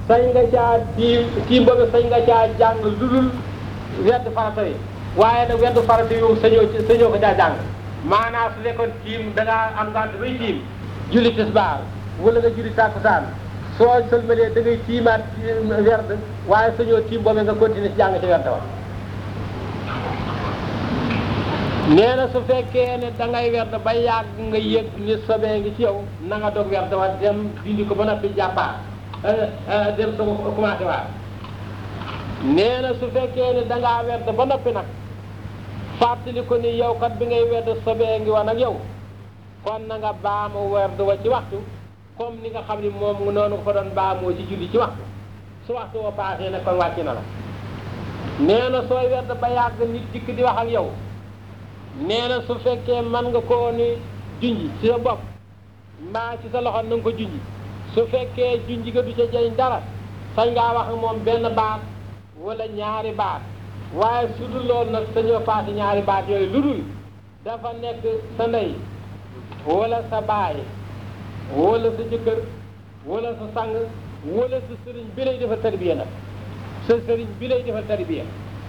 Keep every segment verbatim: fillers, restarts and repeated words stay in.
sañ nga caa tiim tiim boobu sañ nga caa jàng lu dul werd farata yi waaye nag werd farata yi moom sañoo ci sañoo ko caa jàng maanaam su fekkoon tiim da ngaa am ngant bay tiim julli tisbaar wala nga julli tàkkusaan soo sëlmalee da ngay tiimaat werd waaye sañoo tiim boobu nga continuer ci jàng ci werd wa nee na su fekkee ne da ngay werd ba yàgg nga yëg ni sobee ngi ci yow na nga dog werd wa dem dindi ko ba noppi jàppaat dem soo ko commencé waat nee na su fekkee ne da ngaa werd ba noppi nag fàttali ko ni yow kat bi ngay werd sobee ngi woon ak yow kon na nga baamu werd wa ci waxtu comme ni nga xam ni moom noonu ko doon baamoo ci julli ci waxtu su waxtu wa paasee nag kon wàcc na la nee na sooy werd ba yàgg nit dikk di wax ak yow nee na su fekkee mën nga koo ni junji ci sa bopp mbaa ci sa loxo na nga ko junji su fekkee junji ga du ca jëriñ dara sañ ngaa wax ak moom benn baat wala ñaari baat waaye su dul loolu nag sañoo paase ñaari baat yooyu lu dul dafa nekk sa ndey wala sa baay wala sa jëkkër wala sa sang wala sa sëriñ bi lay defal tarbiya nag sa sëriñ bi lay defal tarbiya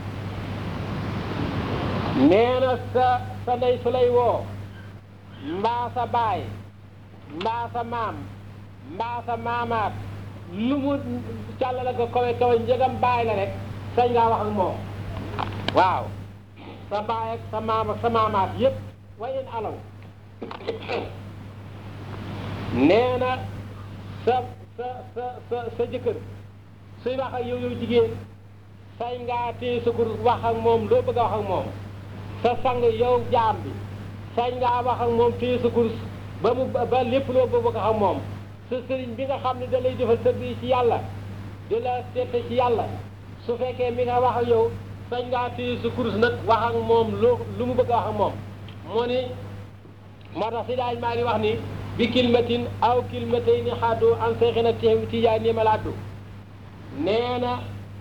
nee na sa sa ndey su lay woo mbaa sa baay mbaa sa maam mbaa sa maamaat lu mu càllala ko kawe kawe njëgam baay la rek sañ ngaa wax ak moom waaw sa baay ak sa maam ak sa maamaat yépp wayen alaw nee na sa sa sa sa sa jëkkër suy wax ak yow yow jigéen sañ ngaa téye sa kur wax ak moom loo bëgg a wax ak moom sa sang yow jaam bi sañ ngaa wax ak moom téye sa kur ba mu ba lépp loo bëgg a wax ak moom sa sëriñ bi nga xam ne da lay defal sa bii ci yàlla di la seete ci yàlla su fekkee mi nga wax ak yow sañ ngaa téye sa kurus nag wax ak moom lu lu mu bëgg a wax ak moom moo ni moo tax si daaj maa ngi wax ni bi kilmatin aw kilmatayni xaddu an seexina tijaay nii ma laaddu nee na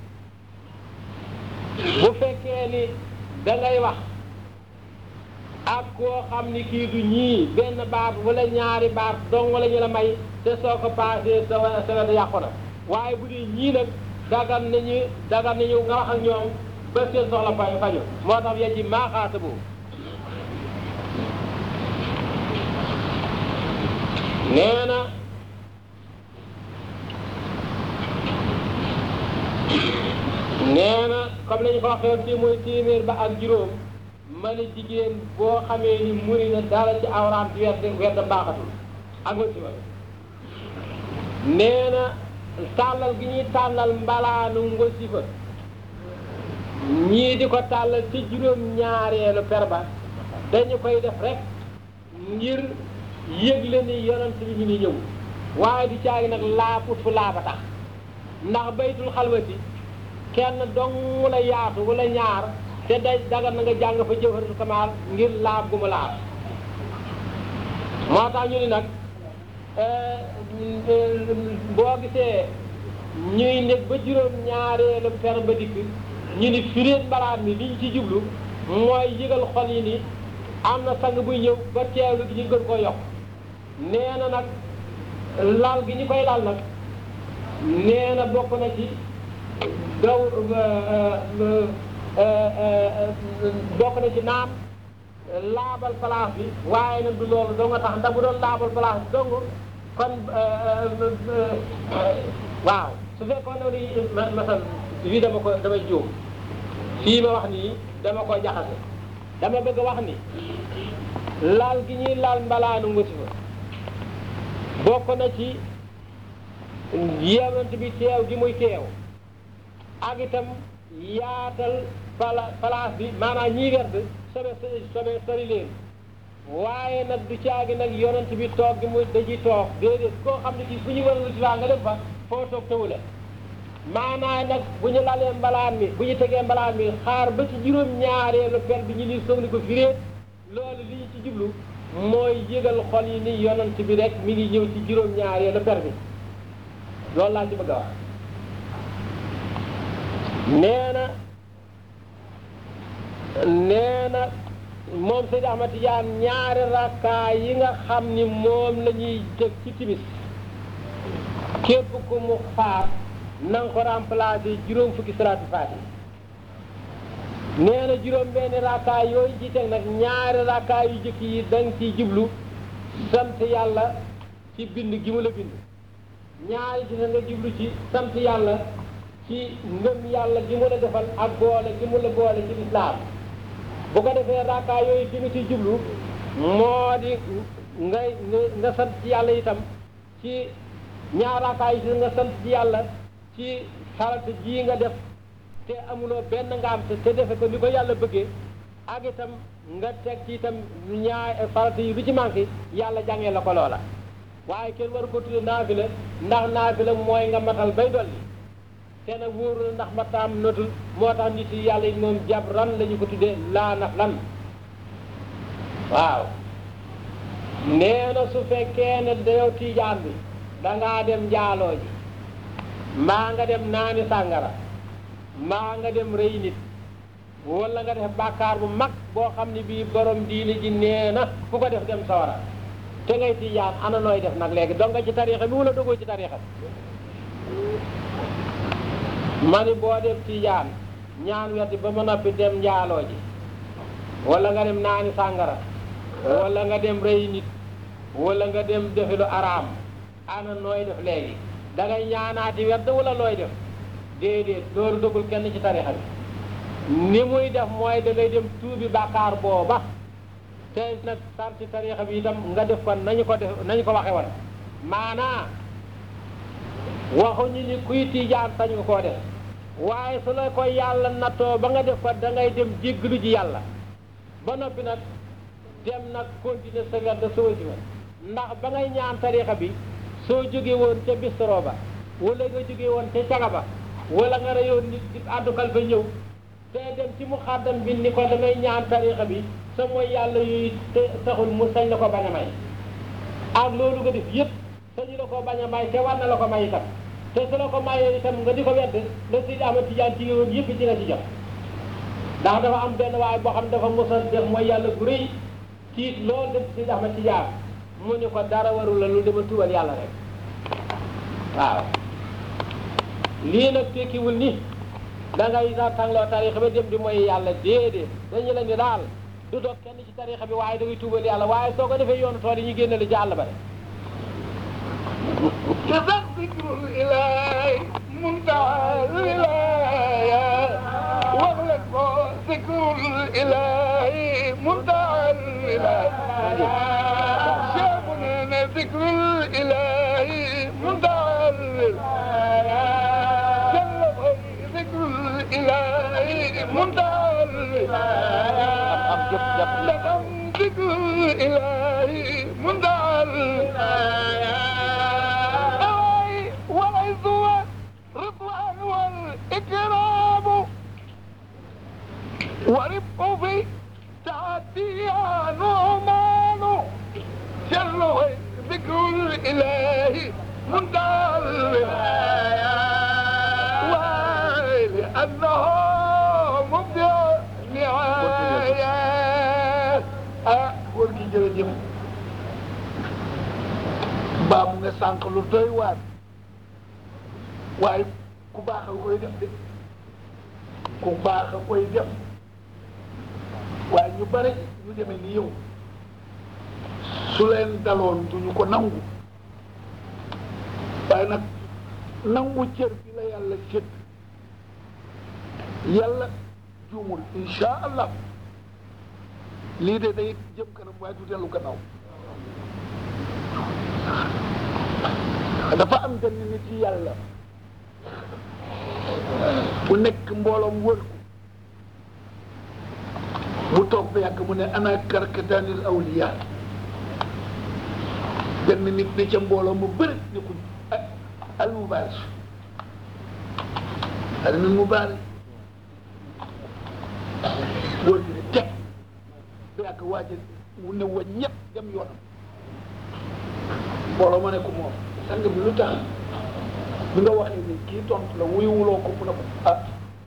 bu fekkee ni da ngay wax ak koo xam ni kii du ñii benn baat wala ñaari baat dong wala ñu la may te soo ko paasee sa sa wet yàqu na waaye bu dee ñii nag dagan nañu dagan nañu nga wax ak ñoom ba seen soxla faju faju moo tax yéen ji maaxaata boobu nee na nee na comme nañu ko waxee fii muy téeméer ba ak juróom ma ne jigéen boo xamee ni muri na dara ci awraam ci werd werd mbaaxatul ak wasifa nee na tàllal gi ñuy tàllal mbalaanu wasifa ñii di ko tàllal ci juróom ñaareelu per ba dañu koy def rek ngir yëgle ni yonent bi ñu ngi ñëw waaye di caagi nag laab ut fu laaba tax ndax baytul xalwati kenn dong la yaatu wala ñaar te day dagal na nga jàng fa jawharatul kamaal ngir laab gu mu laab moo tax ñu ni nag boo gisee ñuy nekk ba juróom ñaareelu per ba dikk ñu ni firéet mbalaat mi li ñu ci jublu mooy yëgal xol yi ni am na sang buy ñëw ba teewlu gi ñu gën koo yokk nee na nag lal gi ñu koy lal nag nee na bokk na ci daw bokk na ci naam laabal place bi waaye nag du loolu doo nga tax ndax bu doon laabal place bi dong kon waaw su fekkoon ne ni masal fii dama ko damay juum fii ma wax nii dama ko jaxase dama bëgg a wax ni laal gi ñuy laal mbalaanu wasifa bokk na ci yonent bi teew gi muy teew ak itam yaatal pala place bi maanaam ñiy werd sobe sobe sori leen waaye nag du caagi nag yonent bi toog gi muy daji toog déedéet koo xam ne kii fu ñu war a wasifa nga dem fa foo toog tawula maanaam nag bu ñu lalee mbalaan mi bu ñu tegee mbalaan mi xaar ba ci juróom-ñaareelu per bi ñu ni soog ni ko firee loolu li ñu ci jublu mooy yëgal xol yi ni yonent bi rek mi ngi ñëw ci juróom-ñaareelu per bi loolu laa ci bëgg a wax nee na nee na moom Seydi Ahmad Tijaan ñaari rakkaa yi nga xam ni moom la ñuy jëg ci timis képp ku mu faat na nga ko remplacé juróom fukki salaatu faati nee na juróom benn rakkaa yooyu ci teg nag ñaari rakkaa yu jëkk yi da nga ciy jublu sant yàlla ci bind gi mu la bind ñaari ci nga jublu ci sant yàlla ci ngëm yàlla gi mu la defal ak boole gi mu la boole ci lislaam bu ko defee rakkaa yooyu gi nga ciy jublu moo di ngay nga sant ci yàlla itam ci ñaar rakkaa yi nga sant ci yàlla ci farata ji nga def te amuloo benn nga am te defe ko ni ko yàlla bëggee ak itam nga teg ci itam ñaar farata yi lu ci manqué yàlla jàngee la ko loola waaye kenn waru ko tudde naafila ndax naafila mooy nga matal bay dolli te nag wóoru ndax mataam notul moo tax nit yi yàlla it moom jab ran la ñu ko tuddee laa naf lan waaw nee na su fekkee ne dayow tiijaan bi dangaa dem njaaloo ji mbaa nga dem naani sàngara mbaa nga dem rëy nit wala nga def bàkkaar bu mag boo xam ne bii borom diine ji nee na fu ko def dem sawara te ngay tiijaan ana nooy def nag léegi dong nga ci tariixa bi wala dogoo ci tariixa bi ma ni boo def tiijaan ñaan weddi ba ma noppi dem njaaloo ji wala nga dem naani sàngara wala nga dem rëy nit wala nga dem defi lu araam ana nooy def léegi da ngay ñaanaati wedd wala looy def déedéet loolu dogul kenn ci tarixa bi ni muy def mooy da ngay dem tuubi bàkkaar booba te nag sarti tarixa bi itam nga def ko nañu ko def nañu ko waxe woon maanaa waxuñu ni kuy tiijaan sañ nga koo def waaye su la ko yàlla nattoo ba nga def ko da ngay dem jéggalu ji yàlla ba noppi nag dem nag continuer sa werd soo si woon ndax ba ngay ñaan tarixa bi soo jógee woon ca bistro ba wala nga jógee woon ca caga ba wala nga reyoon nit di àddukal ba ñëw te dem ci mu xaddam bi ni ko damay ñaan tarixa bi sa mooy yàlla yooyu te taxul mu sañ la ko bañ a may ak loolu nga def yëpp sañu la ko bañ a may te war na la ko may itam te su la ko mayee itam nga di ko wedd la Seydi Ahmad Tijaan ci woon yëpp ci nga ci jot ndax dafa am benn waaye boo xam dafa mos a def mooy yàlla gu rëy tiit loolu dem Seydi Ahmad Tijaan mu ni ko dara warul la lu dama tuubal yàlla rek waaw lii nag tekkiwul ni da ngay sa tàngloo tarixa ba dem di mooy yàlla déedéet dañu la ni daal du doog kenn ci tarixa bi waaye da ngay tuubal yàlla waaye soo ko defee yoonu tool yi ñu génne la ci àll ba rek كذا ذكر الإله منتهى الولاية واغلق ذكر الإله منتهى الولاية شامنا ذكر الإله منتهى الولاية جل ذكر الإله منتهى الولاية لقم ذكر الإله منتهى الولاية والرضوان والإكرام ورفق في تعديها نعمان جل ذكر الإله منتهى الولاية ولأنه مبدع نهاية ah góor gi jërëjëf baamu nga sànq lu doy waar waaye ku baax a koy def de ku baax a koy def waaye ñu bare ñu demee ni yow su leen daloon duñu ko nangu waaye nag nangu cër bi la yàlla sédd yàlla juumul insha allah lii de day jëm kanam waaye du dellu gannaaw dafa am benn nit yi yàlla bu nekk mbooloom wër ko mu toog ba yàgg mu ne ana karkataanil awliya benn nit ne ca mbooloom mu bëri ni ko al mubaarak al mubaarak góor gi ne teg ba yàgg waaja mu ne wa ñëpp dem yoonam mbooloo ma ne ko moom sang bi lu tax bi nga waxee ni kii tontu la wuyuwuloo ko mu ne ko ah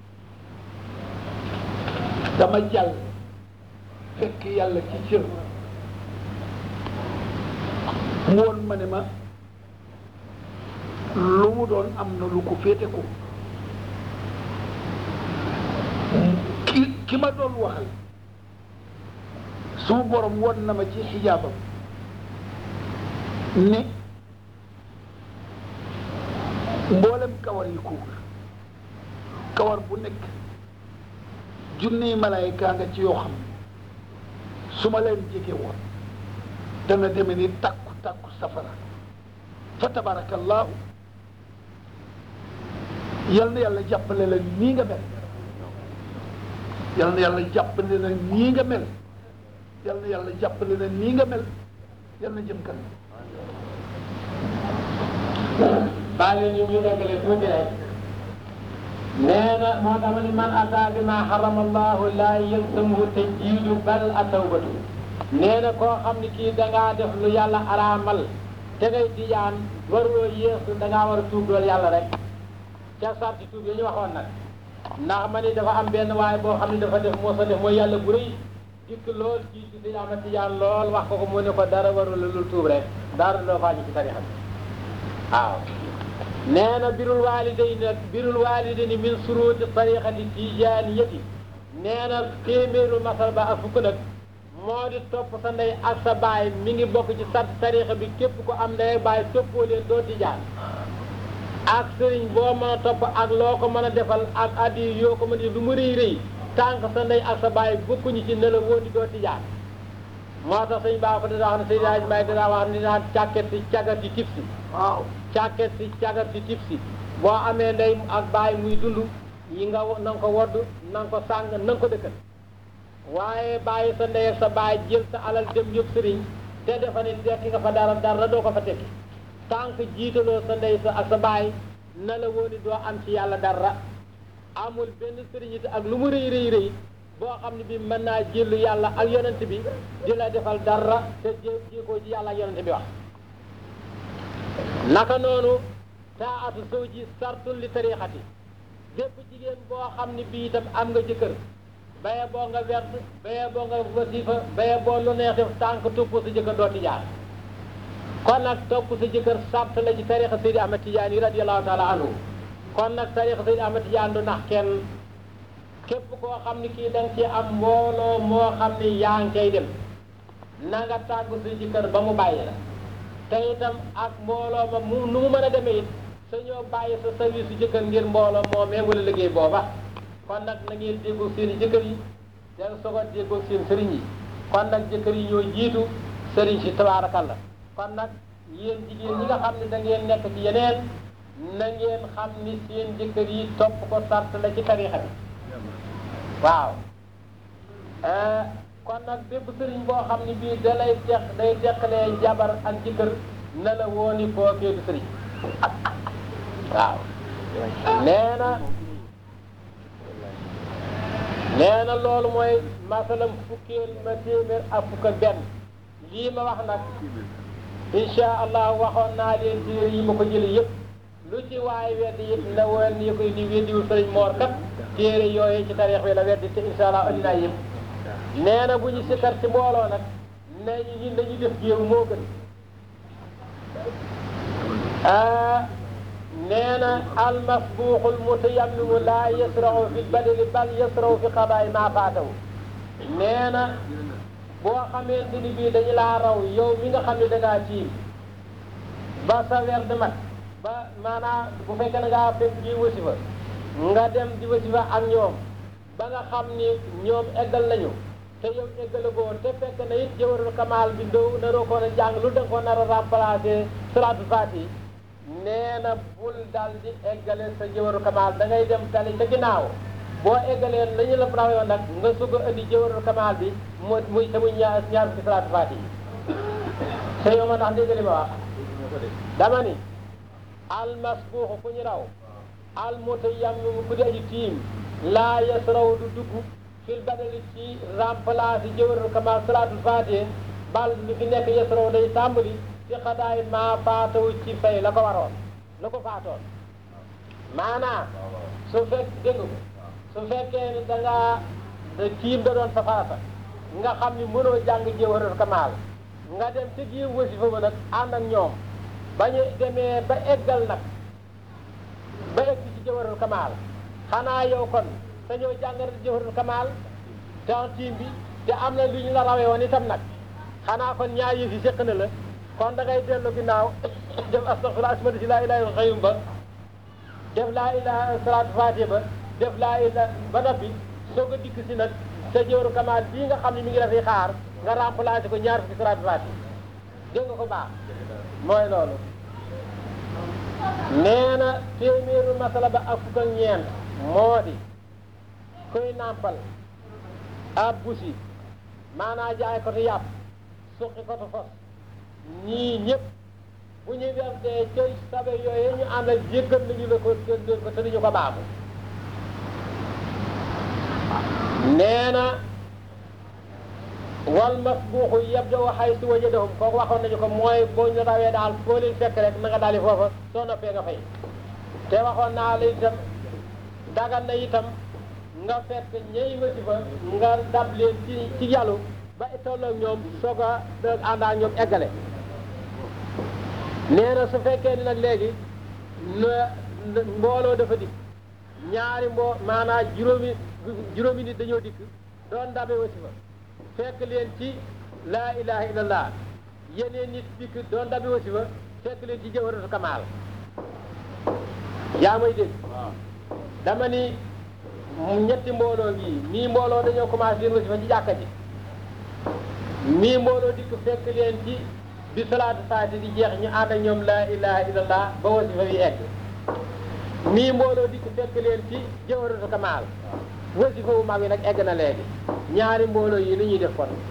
dama jàll fekk yàlla ci cër mu woon ma ne ma lu mu doon am na lu ko féete ko ki ki ma doon waxal suma borom won na ma ci xijaabam ne mboolem kawar yi ko wër kawar bu nekk junniy malaayika nga ci yoo xam ne su ma leen jege woon dana deme ni takku takku safara fa tabarakallahu yal na yàlla jàppale la nii nga mel yal na yàlla jàppale la nii nga mel yal na yàlla jàppale la nii nga mel yal na jëm kanam. baal ñu ñu nekkale tuuti rek nee na moo tax ma ni man ataa bi ma harama allahu laa yalzamuhu tajdiidu bal at-tawbatu nee na koo xam ni kii dangaa def lu yàlla araamal te ngay tijaan waruloo yéesu dangaa war a tuub dool yàlla rek ca sarti tuub yi ñu waxoon nag ndax ma ni dafa am benn waaye boo xam ni dafa def moo sa def mooy yàlla bu rëy dikk lool ci ci si ama tijaan lool wax ko ko mu ne ko dara warul lu tuub rek dara loo faa ñu ci tarixa bi waaw nee na birul waalidayni nag birul waalidayni min suruuti tariqati tijaaniyati nee na téeméeru masal ba ak fukk nag moo di topp sa ndey ak sa baay mi ngi bokk ci sart tariqa bi képp ko am ndey baay toppoo leen doo tijaan ak sëriñ boo mën a topp ak loo ko mën a defal ak addi yoo ko mën a lu mu rëy rëy tànk sa ndey ak sa baay bokkuñu ci ne la woon di doo tijaan moo tax sëñ baa ko dinaa wax ne sëñ Hadj Mbaye dinaa wax ne dinaa càkket si cagat si tib si waaw càkket si cagat si tib si boo amee ndey ak baay muy dund yi nga na nga ko wodd na nga ko sàng na nga ko dëkkal waaye bàyyi sa ndey ak sa baay jël sa alal dem yëpp sëriñ te defa ne tekki nga fa dara dara doo ko fa tekki tànk jiitaloo sa ndey sa ak sa baay na la wooni doo am ci yàlla dara amul benn sëriñ it ak lu mu rëy rëy rëy boo xam ne bi mën naa jëlu yàlla ak yonent bi di la defal dara te jéegoo ci yàlla ak yonent bi wax naka noonu taatu zawji sartul li tariqati bépp jigéen boo xam ne bii itam am nga jëkkër baye boo nga werd baye boo nga wasifa baye boo lu neex def tànk topp sa jëkkër doo tijaan kon nag topp sa jëkkër sart la ci tariqa Seydi Ahmad Tijaani radiyallahu taala anhu kon nag tariqa Seydi Ahmad Tijaani du nax kenn képp koo xam ni kii da nga ci am mbooloo moo xam ni yaa ngi koy dem na nga tàggu sa jëkkër ba mu bàyyi la te itam ak mbooloo ma mu nu mu mën a demee it sa ñoo bàyyi sa service su jëkkër ngir mbooloo moomee wala liggéey booba kon nag na ngeen déggoo seen i jëkkër yi te soog a déggoo seen sëriñ yi kon nag jëkkër yi ñoo jiitu sëriñ si tabaarakalla kon nag yéen jigéen ñi nga xam ne da ngeen nekk ci yeneen na ngeen xam ni seen jëkkër yi topp ko sart la ci tariixa bi waaw kon nag bépp sëriñ boo xam ne bii da lay teq day teqalee jabar ak jëkkër na la wooni kookee du sëriñ waaw nee na nee na loolu mooy masalam fukkeel ma téeméer ak fukk ak benn lii ma wax nag insha allah waxoon naa leen téere yi ma ko jële yëpp lu ci waay weddi yëpp na woon ni koy ni weddiwul sëriñ Moor kat téere yooyu ci tarix bi la weddi te insha allah andi naa yëpp nee na bu ñu sikkar ci mbooloo nag nañu ñun dañuy def géew moo gën nee na almasbuuxul mutayammimu laa yasrahu fi badali bal yasrahu fi xadaay maa faatawu nee na boo xamante ni bii dañu laa raw yow mi nga xam ne da ngaa tiim ba sa weer di mat ba maanaam bu fekkee na ngaa fekk ji wasifa nga dem di wasifa ak ñoom ba nga xam ni ñoom eggal nañu te yow eggalagoo te fekk na it jawharul kamaal bi doo naroo ko a jàng lu da nga ko nar a remplacer salaatul faati nee na bul dal di eggale sa jawharul kamaal da ngay dem tali ca ginnaaw boo eggalee la ñu la rawoon nag nga sog a indi jawharul kamaal bi mu muy te muy ñaar ñaar ci salaatul faati te yow ma tax dégg li ma wax dama ni almasbuuxu ku ñu raw almutayammimu ku di aji tiim laa yasraw du dugg fil badali ci remplacer jawharul kamaal salaatul faati bal li fi nekk yasraw day tàmbali ci xadaay maa faatawu ci fay la ko waroon la ko faatoon maanaam su fekk dégg ko su fekkee ni da ngaa tiim da doon sa farata nga xam ni mënoo jàng jawharul kamaal nga dem ci giir wasifa ba nag ànd ak ñoom ba ñu demee ba eggal nag ba egg ci jawharul kamaal xanaa yow kon te ñëw jàngal jawharul kamaal te tiim bi te am na lu ñu la rawee woon itam nag xanaa kon ñaar yëf yi séq na la kon da ngay dellu ginnaaw def astaghfirullah asmadi si laa ilaaha illa xayyum ba def laa ilaha salaatu faatiha ba def laa ilaha ba noppi soog a dikk si nag sa jawharul kamaal bii nga xam ne mi ngi dafay xaar nga remplacé ko ñaar fukki salaatu faatiha dégg nga ko baax mooy loolu nee na téeméeru masala ba ak fukk ak ñeent moo di kuy nàmpal ab busi maanaa jaay ko tu yàpp suqi ko tu fos ñii ñëpp bu ñu wersee coy sabe yooyu ñu àndal jéggal nañu la ko leen ko te duñu ko baaxu nee na wal masbuuxu yeb jo waxay si wajadahum kooku waxoon nañu ko mooy boo ñu rawee daal foo leen fekk rek na nga daal di foofa soo noppee nga fay te waxoon naa la itam dagan na itam nga fekk ñey wasifa nga dab leen ci ci yàllu ba tolloog ñoom soog a ànd ak ñoom eggale nee na su fekkee ni nag léegi mbooloo dafa dikk ñaari mboo maanaam juróomi juróomi nit dañoo dikk doon dabe wasifa fekk leen ci laa ilaha illallah yeneen nit dikk doon dabe wasifa fekk leen ci jawharatul kamaal yaa may dégg dama ni ñetti mbooloo ngi mii mbooloo dañoo commencé leen wasifa ci jàkka ji mii mbooloo dikk fekk leen ci bi salaatu faati di jeex ñu ànd ak ñoom laa ilaha illallah ba wasifa yi egg mii mbooloo dikk fekk leen ci jawharatul kamaal wasifa wu mag yi nag egg na léegi ñaari mbooloo yi li ñuy def kon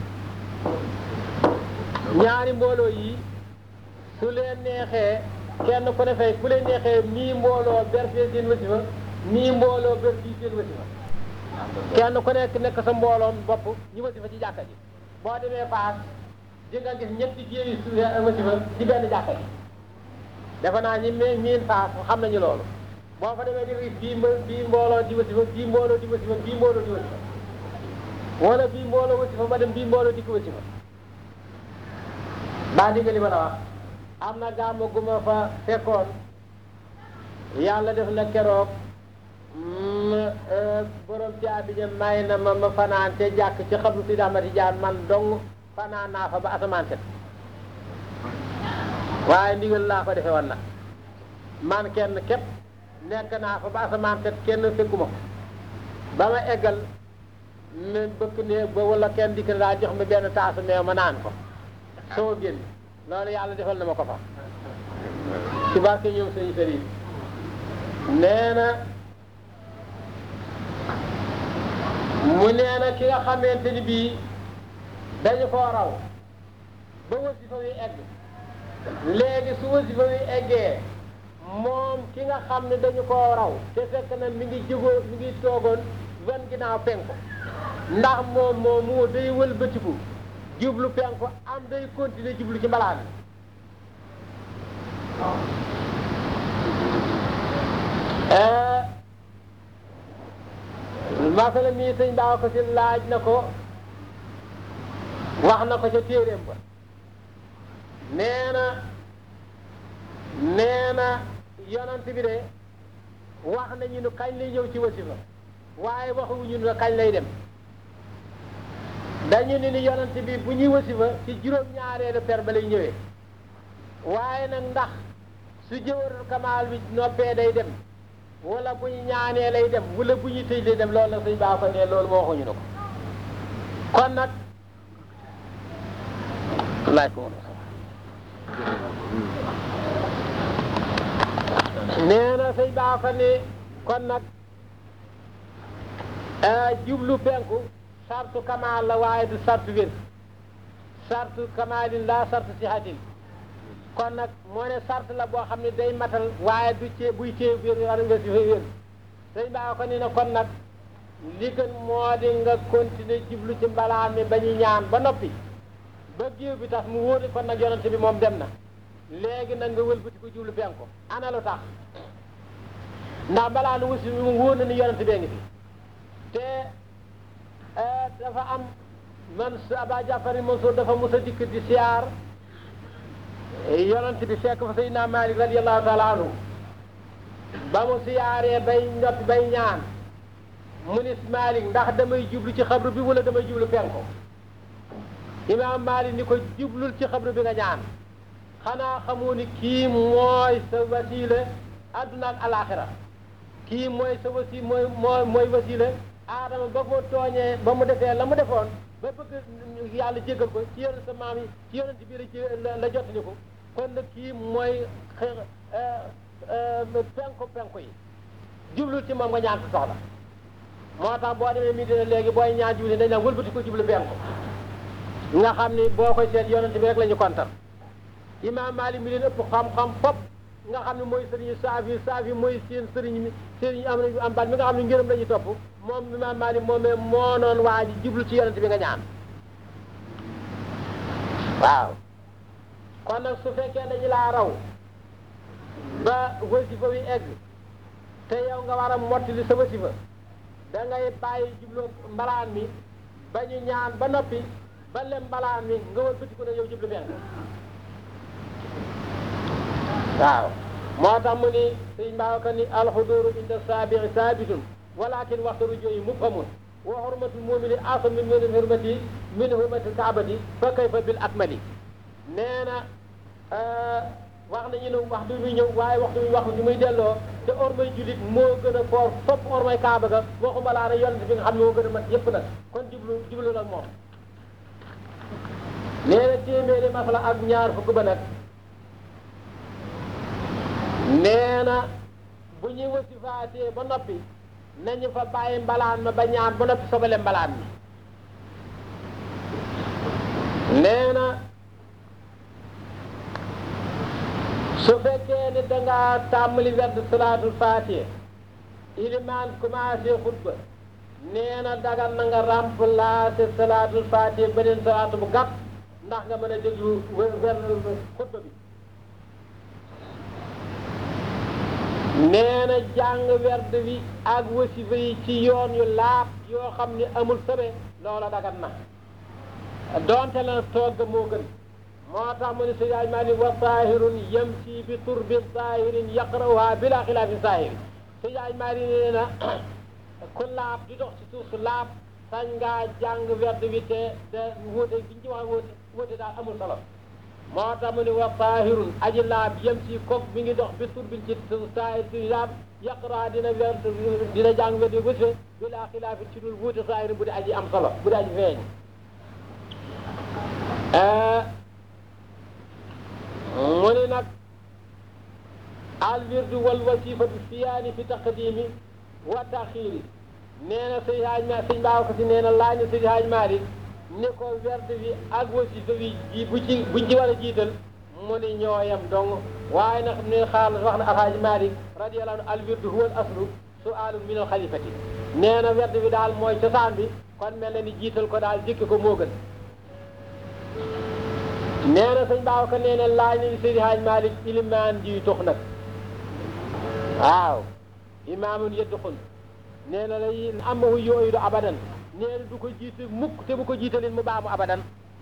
ñaari mbooloo yi su leen neexee kenn ku ne fay ku leen neexee mii mbooloo berfee seen wasifa mii mbooloo berfii seen wasifa kenn ku nekk nekk sa mbooloom bopp ñu wasifa ci jàkka ji boo demee paas di nga gis ñetti jéeyi su wasifa ci benn jàkka ji defe naa ñi mi miin paas xam nañu loolu boo fa demee di gis bii bii mbooloo di wasifa bii mbooloo di wasifa bii mbooloo di wasifa wala bii mbooloo wasifa ma dem bii mbooloo di ko wasifa baa di nga li ma la wax am na gàmmu gu ma fa fekkoon yàlla def na keroog borom caabi ja may na ma ma fanaan te jàkk ci xablu si damati jaan man dong fanaan naa fa ba asamaan set waaye ndigal laa ko defe woon nag man kenn képp nekk naa fa ba asamaan set kenn fekkuma ko ba ma eggal ma bëkk ne ba wala kenn dikk na daa jox ma benn taasu meew ma naan ko soo génn loolu yàlla defal na ma ko fa ci barke ñoom sëñ sëriñ nee na mu nee na ki nga xamante ni bii dañu koo raw ba wasifa wi egg léegi su wasifa wi eggee moom ki nga xam ne dañu koo raw te fekk na mi ngi jógoo mi ngi toogoon wan ginnaaw penku ndax moom moom moo day wëlbatiku jublu penku am day continuer jublu ci mbalaan masala mii sëñ baa ko si laaj na ko wax na ko ca téeréem ba nee na nee na yonent bi de wax nañu ne kañ lay ñëw ci wasifa waaye waxuñu ne kañ lay dem dañu ne ni yonent bi bu ñuy wasifa ci juróom-ñaareelu per ba lay ñëwee waaye nag ndax su jawharatul kamaal bi noppee day dem wala bu ñu ñaanee lay dem wala bu ñu tëj lay dem loolu nag suñ baa ko ne loolu moo waxuñu ne ko kon nag laaj ko nee na sëñ baa ko ne kon nag jublu penku sartu kamaal la waaye du sartu wér sartu kamaalin la sartu sihatin kon nag moo ne sart la boo xam ne day matal waaye du cee buy cee wér war nga si fa wér sëñ baa ko ni ne kon nag li gën moo di nga continuer jublu ci mbalaan mi ba ñu ñaan ba noppi ba géew bi tax mu wóor kon nag yonent bi moom dem na léegi nag nga wëlbati ko jublu penku ana lu tax ndax mbalaan wusi bi mu wóor na ni yonent bee ngi fi te dafa am man Aba Jafari Mansour dafa mos a dikk di siyaar yonent bi fekk fa Seydina Malik radiyallahu taala anhu ba mu siyaaree bay noppi bay ñaan mu ni Malik ndax damay jublu ci xabru bi wala damay jublu penku imaam Malik ni ko jublul ci xabru bi nga ñaan xanaa xamoo ni kii mooy sa wasiila adduna ak alaxira kii mooy sa wasi mooy mooy mooy wasiila aadama ba ko tooñee ba mu defee la mu defoon ba bëgg yàlla jéggal ko ci yonent sa maam yi ci yonent bi la la jottali ko kon nag kii mooy penku penku yi jublul ci moom nga ñaan ko soxla moo tax boo demee Medina léegi booy ñaan jubli dañ la wëlbati ko jublu penku nga xam ni boo koy seet yonent bi rek la ñu kontar imaam Maalik mi leen ëpp xam-xam fop nga xam ne mooy sëriñu Saafi Saafi mooy seen sëriñ mi sëriñ am nañu am baat mi nga xam ne ngërëm la ñu topp moom imaam Maalik moomee moo noon waa ji jublu ci yonent bi nga ñaan waaw kon nag su fekkee dañu laa raw ba wasifa wi egg te yow nga war a mottali sa wasifa da ngay bàyyi jublu mbalaan mi ba ñu ñaan ba noppi ba lem mbalaan mi nga war bëti ko ne yow jublu benn waaw moo tax mu ni sëñ Babacar ni alxuduru inda saabiri saabitun walakin waxtu rujooyi mubhamun wa hurmatul mumini asam min min hurmati min hurmatil kaabati fa kayfa bil akmali nee na wax nañu ne waxtu bi ñëw waaye waxtu bi waxtu bi muy delloo te ormay jullit moo gën a foor fopp ormay kaaba ga waxuma laa ne yonent bi nga xam ne moo gën a mat yëpp nag kon jublu jublu nag moom nee na téeméeri masala ak ñaar fukk ba nag nee na bu ñuy wasifaatee ba noppi nañu fa bàyyi mbalaan ma ba ñaan ba noppi sobale mbalaan mi nee na su fekkee ni dangaa tàmmali werd salaatul faatiha ilimaan commencé xutba nee na dagan na nga remplacer salaatul faatiha beneen salaatu bu gàtt ndax nga mën a déglu werd xutba bi nee na jàng werd bi ak wasifa yi ci yoon yu laab yoo xam ni amul sobe loola dagan na doonte la togg moo gën moo tax mu ne si yaay maa ni wa saahirun yamsi bi turbin saahirin yaqra'uha bila xilaafin saahiri si yaay maa ni nee na ku laab di dox ci suuf su laab sañ ngaa jàng werd bi te te wóote bi ñu ci wax wóote wóote daal amul solo moo tax mu ne wa saahirun aji laab yamsi koog mi ngi dox bi turbin ci saahir si laab yaqra dina werd dina jàng werd bi wasifa bila xilaafin ci dul wuute saahirin bu di aji am solo bu di aji feeñ mu ne nag al wirdu wal wasifatu siyaani fi taqdimi wa taxiri nee na sëñ Haaj Ma sëñ Baaw ko si nee na laaj na sëñ Haaj Maalik ni ko werd bi ak wasifa bi ji bu ci buñ ci war a jiital mu ni ñooyam dong waaye nag ne xaal wax na Alhaaj Maalik radiyallahu anhu al wirdu huwa al aslu su'aalun min al xalifati nee na werd bi daal mooy cosaan bi kon mel na ni jiital ko daal jëkki ko moo gën nee na sëñ Babacar nee na laaj nañu Seydi Hadj Malick ilimaan ji tux nag waaw imaamun yadduxul nee na lay amahu yooyu du abadan nee na du ko jiite mukk te bu ko jiitalin mu baamu abadan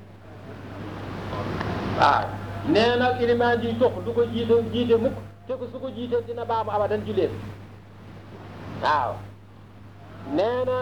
waaw nee na ilimaan ji tux du ko jiite jiite mukk te ko su ko jiite dina baamu abadan julleen waaw nee na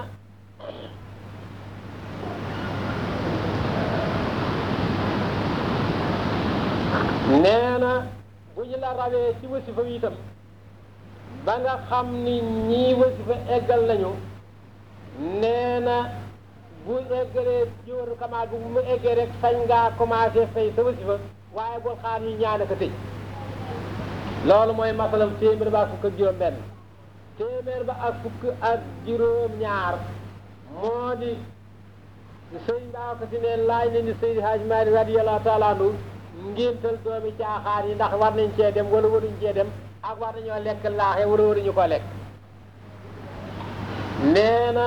nee na bu ñu la rawee ci wasifa wi itam ba nga xam ni ñii wasifa eggal nañu nee na bu eggalee jóoru kamaal bu mu eggee rek sañ ngaa commencé fay sa wasifa waaye bul xaar ñu ñaane ko tëj loolu mooy masalam téeméer ba ak fukk ak juróom benn téeméer ba ak fukk ak juróom ñaar moo di sëñ baa ko si neen laaj na ni Seydi Hadj Malick radiyallahu taala anhu ngéntal doomi caaxaan yi ndax war nañ cee dem wala waruñ cee dem ak war nañoo lekk laaxe wala waruñu ko lekk nee na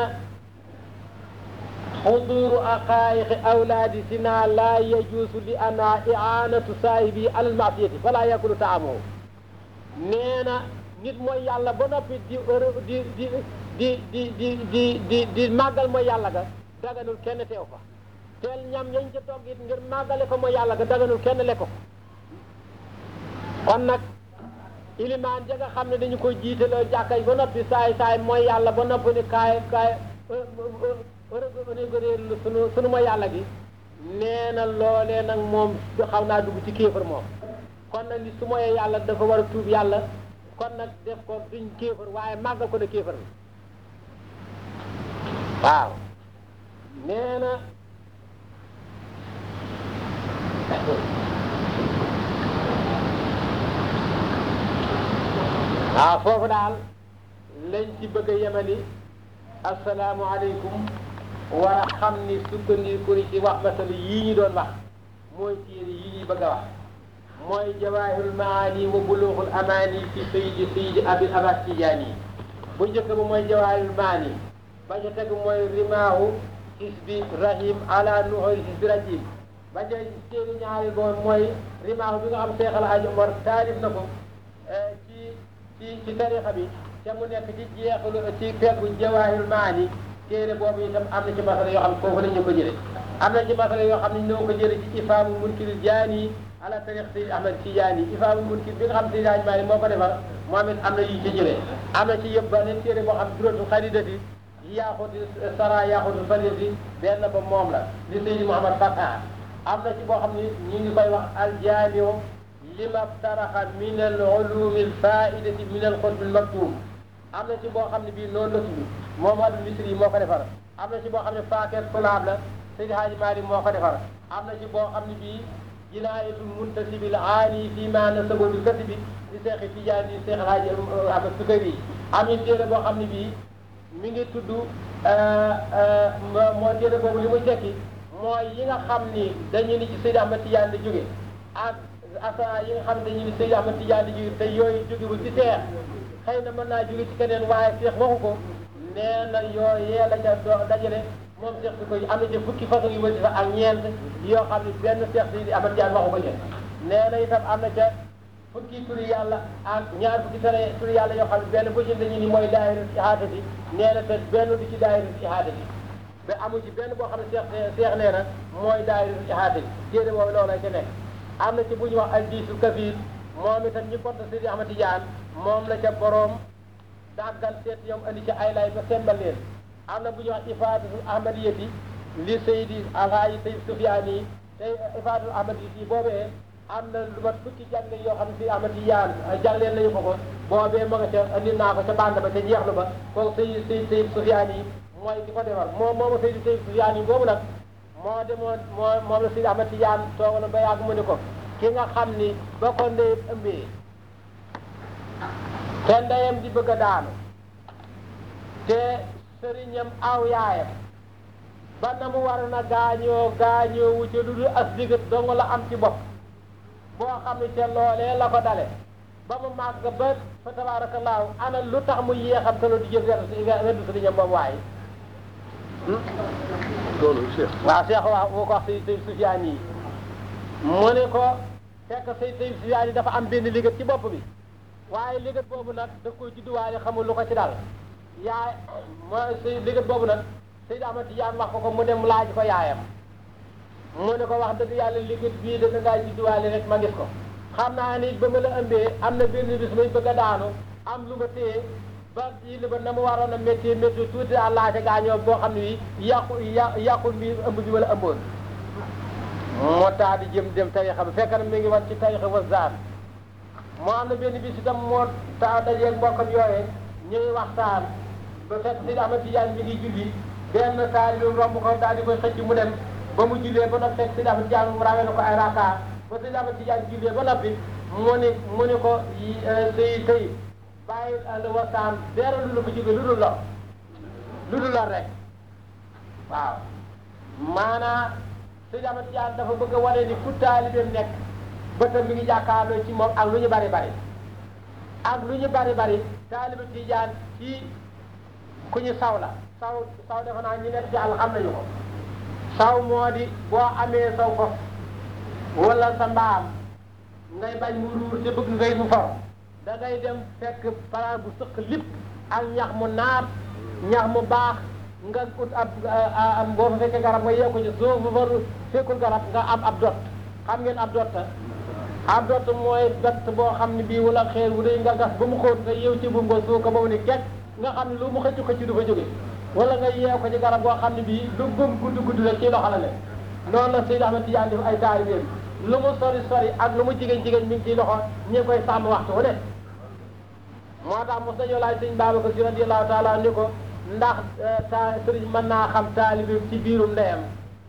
xuduru aqaayiqi awlaadi sina laa yajuusu li ana iaanatu saahibi alal maasiyati fala yakulu taamuhu nee na nit mooy yàlla ba noppi di di di di di di di di di màggal mooy yàlla ga daganul kenn teew fa teel ñam yañ ca togg it ngir màggale ko mooy yàlla ga daganul kenn lekk ko kon nag ilimaan ja nga xam ne dañu ko jiitaloo jàkkay ba noppi saay saay mooy yàlla ba noppi ni kaay kaay réeréerlu sunu sunu mooy yàlla gi nee na loolee nag moom xaw naa dugg ci kéefar moom kon nag li su moyee yàlla dafa war a tuub yàlla kon nag def ko duñ kéefar waaye màggal ko ne kéefar bi waaw nee na waaw foofu daal lañ ci bëgg a yemali asalaamualeykum war a xam ni sukkandiku ci wax masala yii ñu doon wax mooy téere yi ñuy bëgg a wax mooy jawaahirul maani wa buluuxul amaani fi sayidi sayidi abil abbas tijaani bu njëkk ba mooy jawaahirul maani ba ca tegu mooy rimaahu isbi rahim ala nuhul isbi rajim ba ca téere ñaari boon mooy rimaahu bi nga xam Seex al Haaji Omar taalif na ko ci ci ci tarixa bi te mu nekk ci jeexalu ci peggu jawaahirul maani téere boobu itam am na ci masala yoo xam ne foofu la ñu ko jële am na ci masala yoo xam ne ñoo ko jële ci ifaamu munkiril jaani ala tariq Seydi Ahmad Tijaani ifaamu munkir bi nga xam Seydi Haaji Maalik moo ko defar moom it am na yu ci jëlee am na ci yëpp ba leen téere boo xam duratu xaridati yaaxuti sara yaaxuti faridati benn ba moom la li Seydi Mouhamad Fatah am na ci boo xam ne ñu ngi koy wax aljaamiu lima ftaraxa min al ulumi al faidati min al xutbi al maktum am na ci boo xam ne bii noonu la tudd Mohamadou Misri moo ko defar am na ci boo xam ne Fakir Tulaab la Seydi Haaji Maalik moo ko defar am na ci boo xam ne bii jinaayatul muntasibil aani fii maa nasaba bil kasibi di Seexi Tijaani Seex Haaji Ahmad Sukari am na téere boo xam ne bii mi ngi tudd moo téere boobu li muy tekki mooy yi nga xam ni dañu ni ci Seydi Ahmad Tijaani di jóge ak asa yi nga xam ne dañu ni Seydi Ahmad Tijaani di jóge te yooyu jógewul ci Seex xëy na mën naa jóge ci keneen waaye Seex waxu ko nee na yooyee la ca do dajale moom Seex su koy am na ci fukki façon yu wasifa ak ñeent yoo xam ne benn Seex Seydi Ahmad Tijaan waxu ko ca nee na itam am na ca fukki turi yàlla ak ñaar fukki tere turi yàlla yoo xam ne benn bu ci dañu ni mooy daayira ihaatati nee na te benn du ci daayira ihaatati ba amu ci benn boo xam ne Seex Seex nee na mooy daayira ihaatati téere boobu loolu la ca nekk am na ci bu ñu wax al diisul kafiir moom itam ñi porte Seydi Ahmad Tijaan moom la ca boroom daggal seet ñoom andi ca ay lay ba sembal leen am na bu ñuy wax ifaadatul ahmadiyati li Seydi Alhaaji Seydi Sufyaani tey ifaadatul ahmadiyati boobee am na lu mat fukki jàng yoo xam ne si Ahmad Tijaan jàngleen nañu ko ko boobee ma nga ca andi naa ko ca bànd ba ca jeexlu ba kooku Seydi Seydi Seydi Sufyaani mooy ki ko defar moom moomu Seydi Seydi Sufyaani boobu nag moo demoon moo moom la Seydi Ahmad Tijaan toogoon ba yàgg mu ne ko ki nga xam ni ba ko ndeyam ëmbee te ndeyam di bëgg a daanu te sëriñam aw yaayam ba na mu war na gaañoo gaañoo wu ca lu dul as digat dong la am ci bopp boo xam ne ca loolee la ko dale ba mu màgg ba fa tabaarakallaahu ana lu tax mu yéexam te lu di jël weddu sëriñam boobu waaye loolu Cheikh waaw Cheikh waaw moo ko wax say say Sufyaan yi mu ne ko fekk say say Sufyaan yi dafa am benn liggéey ci bopp bi waaye liggéey boobu nag da koy judduwaale xamul lu ko ci dal yaay mooy say liggéey boobu nag Seydi Ahmad Tijaan wax ko ko mu dem laaj ko yaayam mu ne ko wax dëgg yàlla liggéey bii da ngaa judduwaale rek ma gis ko xam naa ni ba ma la ëmbee am na benn bis may bëgg a daanu am lu ma téye ba ji li ba na mu waroon a métti métti tuuti daal laajte gaañoo boo xam ne bii yàqu yàqul mi ëmb bi ma la ëmboon moo tax di jëm dem tarixa bi fekk na mi ngi wan ci tarixa wa zaan moo am na benn bis itam moo taa dajeeg mbokkam yooyee ñuy waxtaan ba fekk Seydi Ahmad Tijaan mi ngi julli benn taali lu romb ko daal di koy xëcc mu dem ba mu jullee ba noppi fekk Seydi Ahmad Tijaan mu rawee na ko ay raka ba Seydi Ahmad Tijaan jullee ba noppi mu ni mu ni ko sëy tey bàyyi àll waxtaan dara lu la ko jóge lu dul lor lu dul lor rek waaw maanaam Seydi Ahmad Tijaan dafa bëgg a wane ni fu taalibeem nekk bëtam mi ngi jàkkaarloo ci moom ak lu ñu bari bari ak lu ñu bari bari taalibe Tijaan ci ku ñu saw la saw saw defe naa ñu nekk ci àll xam nañu ko saw moo di boo amee saw ko wala sa mbaam ngay bañ mu ruur te bëgg ngay mu for da ngay dem fekk palaas bu sëq lépp ak ñax mu naat ñax mu baax nga ut ab am boo fa fekkee garab nga yee ko ci suuf bu fa fekkul garab nga am ab dot xam ngeen ab dot addot mooy bett boo xam ne bii wala xeer wu dee nga gas ba mu xóot nga yeew ci bu nga suuka ba mu ne kekk nga xam ne lu mu xëcc xëcc du fa jóge wala nga yeew ko ci garab boo xam ne bii lu gëm gudd gudd la ci loxo la ne noonu la Seydi Ahmed Tidiane def ay taalibeem lu mu sori sori ak lu mu jigéen jigéen mi ngi ciy loxo ñi koy sàmm waxtu wu ne moo tax mos nañoo laaj sëñ Babacar Si radiyallahu taala ni ko ndax ta sëriñ mën naa xam taalibeem ci biirum ndeyam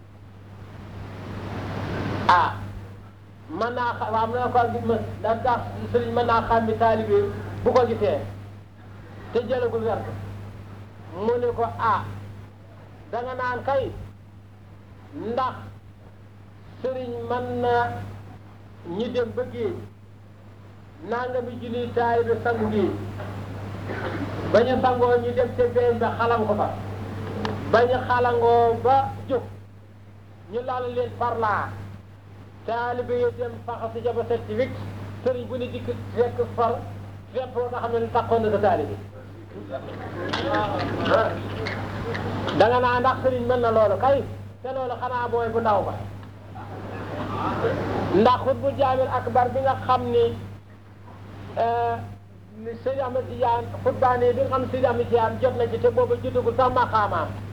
ah mën naa xam waaw mën naa ko gis ma ndax sëriñ mën naa xam bi taalibeem bu ko gisee te jëlagul werd mu ne ko ah da nga naan kay ndax sëriñ mën na ñi dem ba géej nanga mi junniy taalibe sangu géej ba ñu sangoo ñu dem ca beeñ ba xalang ko fa ba ñu xalangoo ba jóg ñu lal leen parlaa taalibe yi dem faxasi ja ba set ci wicc sëriñ bu ne dikk fekk far fépp nga xam ne taxoon na sa taalibe da nga naa ndax sëriñ mën na loolu kay te loolu xanaa mooy bu ndaw ba ndax xut bu jaamil akbar bi nga xam ni Seydi Ahmed Tidiane xutbaane bi nga xam ne Seydi Ahmed Tidiane jot na ci te booba jotagul sax maqaamaam